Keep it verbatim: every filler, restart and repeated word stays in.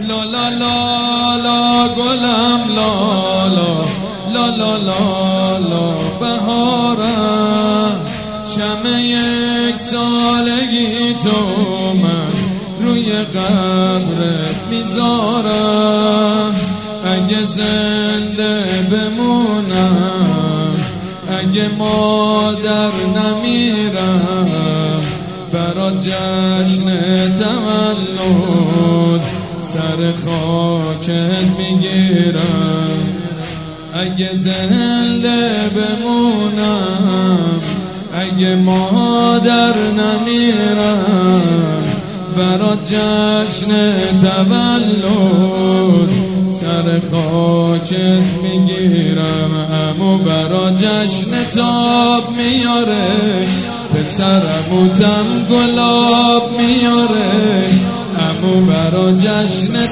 لا لا لا لا گلم لا لا لا لا لا لا بهارم شمع یک سالگی تو من روی قبرت میذارم اگه زنده بمونم اگه مادر نمیرم برا جشن تولد سر خاکت میگیرم اگه زنده بمونم اگه مادر نمیرم برا جشن تولد سر خاکت میگیرم امو برا جشن تاب میاره پسرموتم گلاب میاره امو برا جشن